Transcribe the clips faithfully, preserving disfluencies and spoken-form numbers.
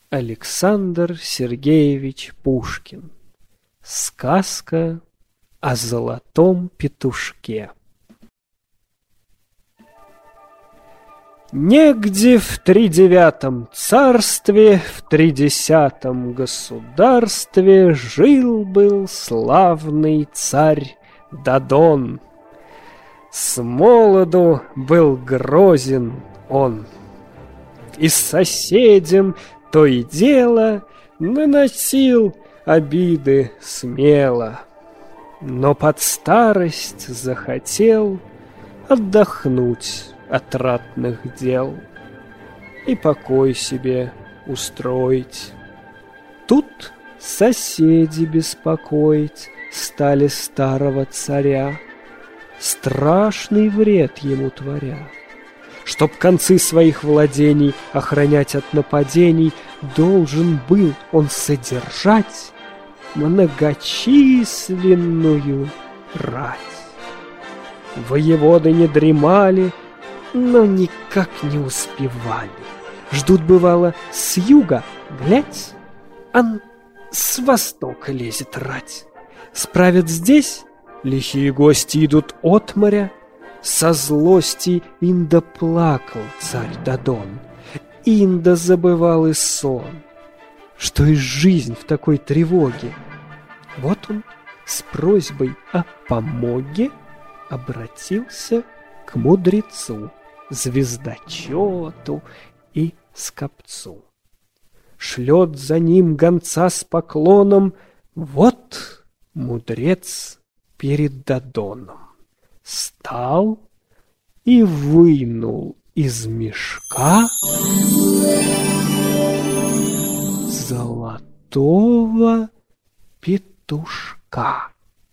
Александр Сергеевич Пушкин. Сказка о золотом петушке. Негде в тридевятом царстве, в тридесятом государстве жил-был славный царь Дадон. С молоду был грозен он, и соседям то и дело наносил обиды смело, но под старость захотел отдохнуть от ратных дел и покой себе устроить. Тут соседи беспокоить стали старого царя, страшный вред ему творя. Чтоб концы своих владений охранять от нападений, должен был он содержать многочисленную рать. Воеводы не дремали, но никак не успевали. Ждут, бывало, с юга, глядь, а с востока лезет рать. Справят здесь, лихие гости идут от моря. Со злости инда плакал царь Дадон, инда забывал и сон. Что и жизнь в такой тревоге? Вот он с просьбой о помоге обратился к мудрецу, звездочету и скопцу. Шлет за ним гонца с поклоном. Вот мудрец перед Дадоном стал и вынул из мешка золотого петушка.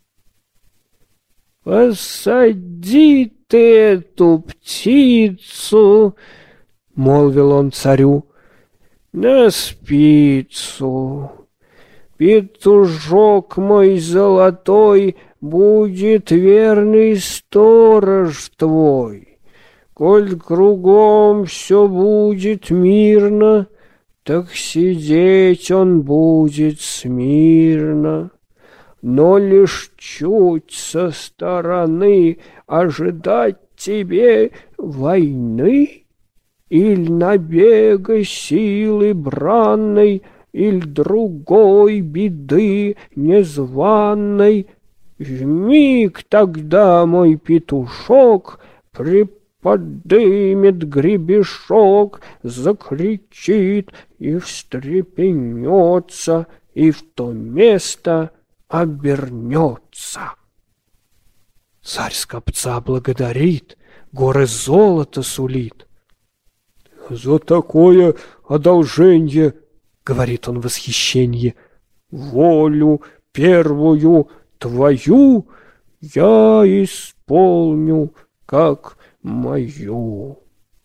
«Посади ты эту птицу, — молвил он царю, — на спицу. Петушок мой золотой будет верный сторож твой. Коль кругом все будет мирно, так сидеть он будет смирно. Но лишь чуть со стороны ожидать тебе войны, иль набега силы бранной, иль другой беды незваной, вмиг тогда мой петушок приподымет гребешок, закричит и встрепенется, и в то место обернется». Царь скопца благодарит, горы золота сулит. «За такое одолженье, — говорит он в восхищенье, — волю первую твою я исполню как мою».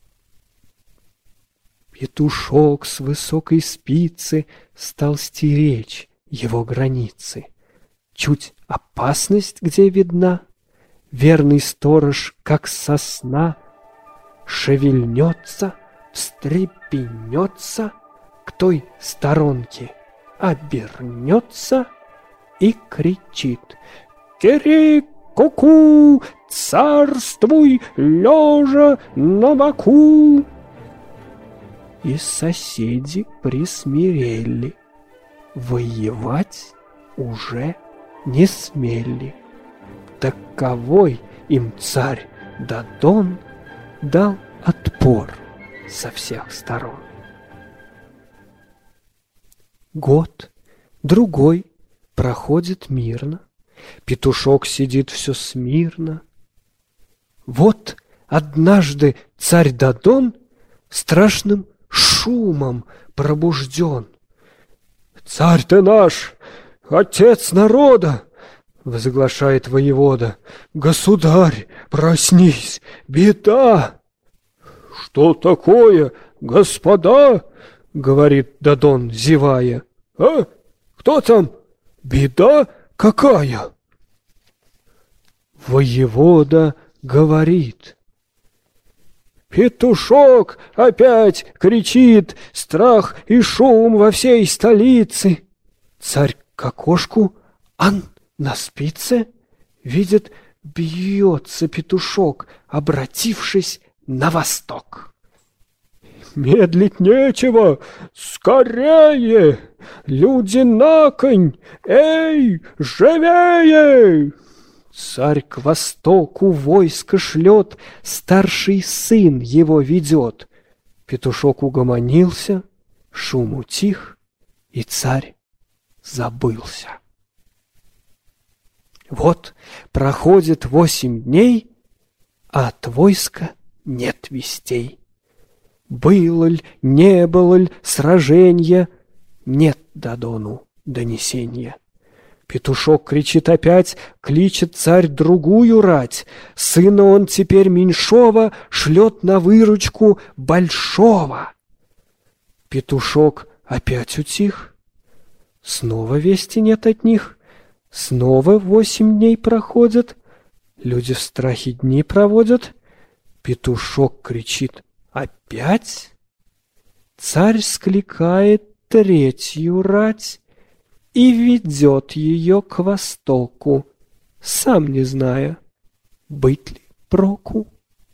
Петушок с высокой спицы стал стеречь его границы. Чуть опасность где видна, верный сторож, как сосна, шевельнется, встрепенется, к той сторонке обернется и кричит: «Кири-ку-ку, царствуй, лежа на боку!» И соседи присмирели, воевать уже не смели. Таковой им царь Дадон дал отпор со всех сторон. Год, другой проходит мирно, петушок сидит все смирно. Вот однажды царь Дадон страшным шумом пробужден. «Царь ты наш, отец народа! — возглашает воевода. — Государь, проснись, беда! — Что такое, господа? — говорит Дадон, зевая. — А? Кто там? Беда какая? Воевода говорит: Петушок опять кричит, страх и шум во всей столице. Царь к окошку, ан на спице, видит, бьется петушок, обратившись на восток. Медлить нечего, скорее! Люди на конь! Эй, живее! Царь к востоку войско шлет, старший сын его ведет. Петушок угомонился, шум утих, и царь забылся. Вот проходит восемь дней, а от войска нет вестей. Было ль, не было ль сраженья, нет Дадону донесенья. Петушок кричит опять, кличет царь другую рать. Сына он теперь меньшого шлет на выручку большого. Петушок опять утих. Снова вести нет от них. Снова восемь дней проходят. Люди в страхе дни проводят. Петушок кричит опять. Царь скликает третью рать и ведет ее к востоку, сам не зная, быть ли проку.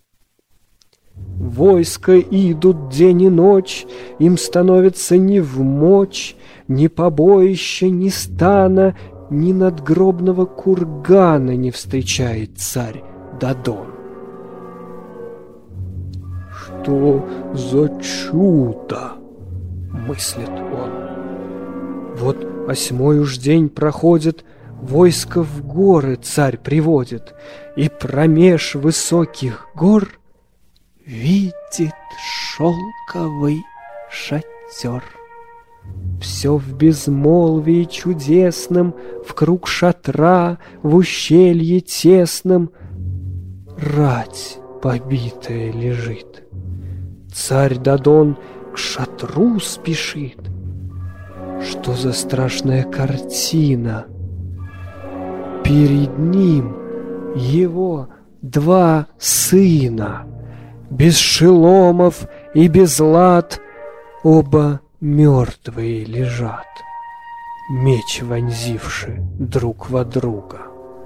Войска идут день и ночь, им становится ни вмочь, ни побоища, ни стана, ни надгробного кургана не встречает царь Дадон. «Что за чудо?» — мыслит он. Вот восьмой уж день проходит, войско в горы царь приводит, и промеж высоких гор видит шелковый шатер. Все в безмолвии чудесном, в круг шатра, в ущелье тесном рать побитая лежит. Царь Дадон к шатру спешит. Что за страшная картина? Перед ним его два сына, без шеломов и без лад, оба мертвые лежат, меч вонзивши друг во друга.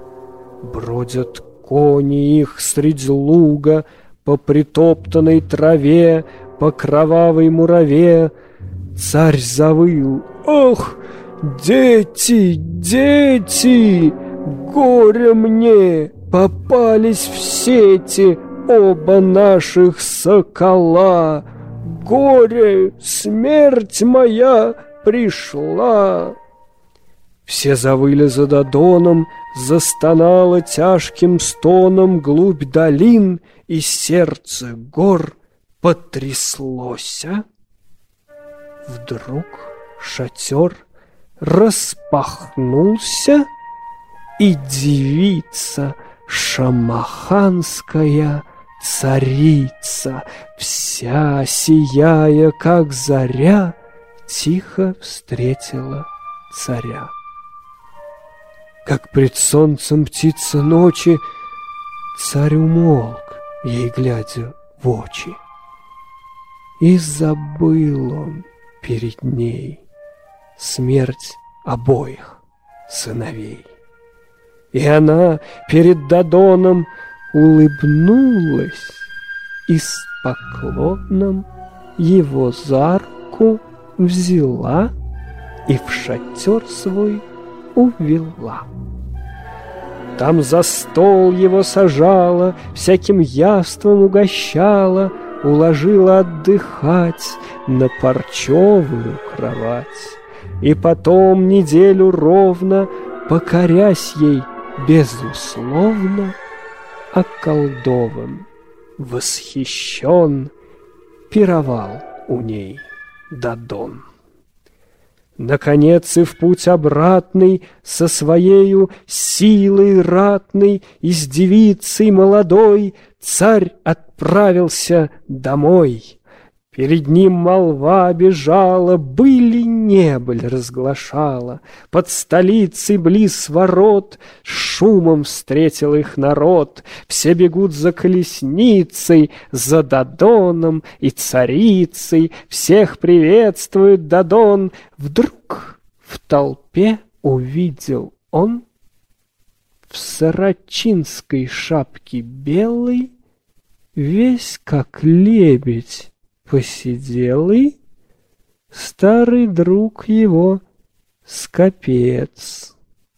Бродят кони их средь луга, по притоптанной траве, по кровавой мураве. Царь завыл: «Ох, дети, дети! Горе мне! Попались в сети оба наших сокола! Горе, смерть моя пришла!» Все завыли за Дадоном, застонало тяжким стоном глубь долин, и сердце гор потряслося. Вдруг шатер распахнулся, и девица шамаханская царица, вся сияя, как заря, тихо встретила царя. Как пред солнцем птица ночи, царь умолк, ей глядя в очи. И забыл он перед ней смерть обоих сыновей. И она перед Дадоном улыбнулась и с поклоном его за руку взяла и в шатер свой увела. Там за стол его сажала, всяким явством угощала, уложила отдыхать на парчевую кровать. И потом неделю ровно, покорясь ей безусловно, околдован, восхищен, пировал у ней Дадон. Наконец и в путь обратный со своею силой ратной и с девицей молодой царь отправился домой. Перед ним молва бежала, были не быль разглашала. Под столицей близ ворот шумом встретил их народ. Все бегут за колесницей, за Дадоном и царицей. Всех приветствует Дадон. Вдруг в толпе увидел он в сарачинской шапке белой, весь как лебедь, посиделый, старый друг его Скопец.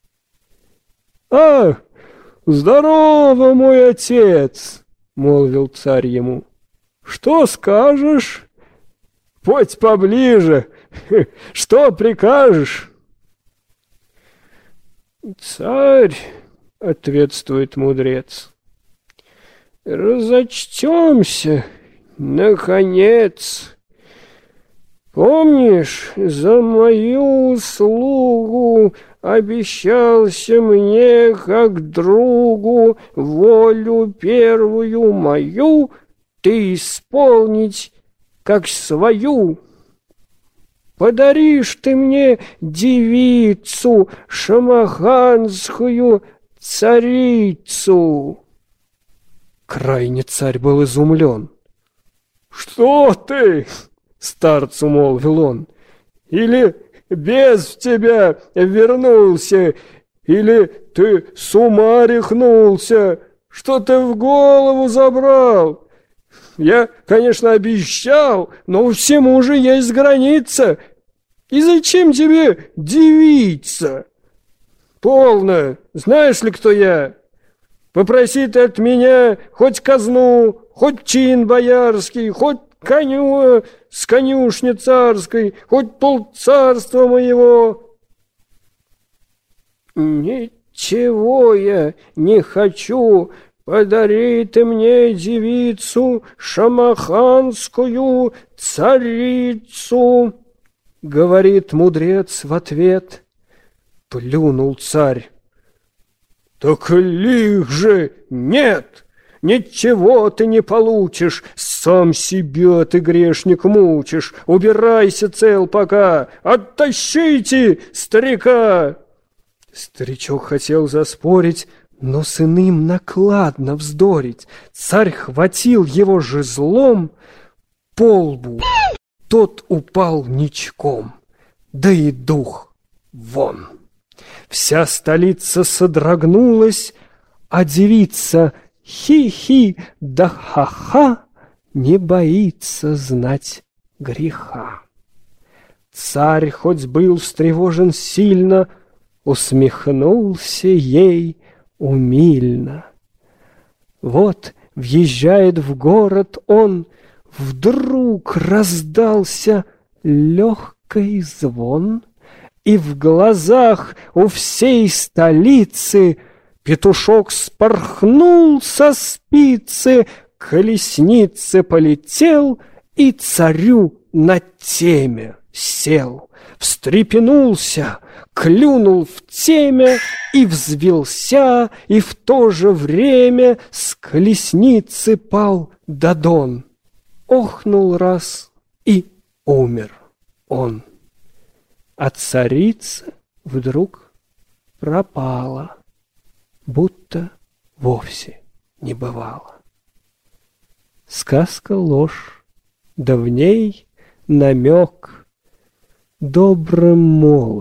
«А, здорово, мой отец!» — молвил царь ему. «Что скажешь? Подь поближе, что прикажешь?» «Царь, — ответствует мудрец, — разочтемся, наконец. Помнишь, за мою услугу обещался мне, как другу, волю первую мою ты исполнить, как свою. Подаришь ты мне девицу, шамаханскую царицу». Крайне царь был изумлен. «Что ты?» — старцу молвил он. «Или бес в тебя вернулся, или ты с ума рехнулся? Что ты в голову забрал? Я, конечно, обещал, но всему же есть граница. И зачем тебе девица? Полно, знаешь ли, кто я? Попроси ты от меня хоть казну, хоть чин боярский, хоть коню с конюшни царской, хоть полцарства моего». «Ничего я не хочу, подари ты мне девицу, шамаханскую царицу», — говорит мудрец в ответ. Плюнул царь. «Так лих же нет! Ничего ты не получишь, сам себя ты, грешник, мучишь. Убирайся цел пока, оттащите старика!» Старичок хотел заспорить, но с иным накладно вздорить. Царь хватил его жезлом по лбу, тот упал ничком, да и дух вон. Вся столица содрогнулась, а девица хи-хи да ха-ха не боится знать греха. Царь, хоть был встревожен сильно, усмехнулся ей умильно. Вот въезжает в город он, вдруг раздался легкий звон, и в глазах у всей столицы петушок спорхнул со спицы, к колеснице полетел и царю на теме сел. Встрепенулся, клюнул в темя и взвился, и в то же время с колесницы пал Дадон. Охнул раз и умер он. А царица вдруг пропала, будто вовсе не бывало. Сказка ложь, да в ней намек добрым молодцем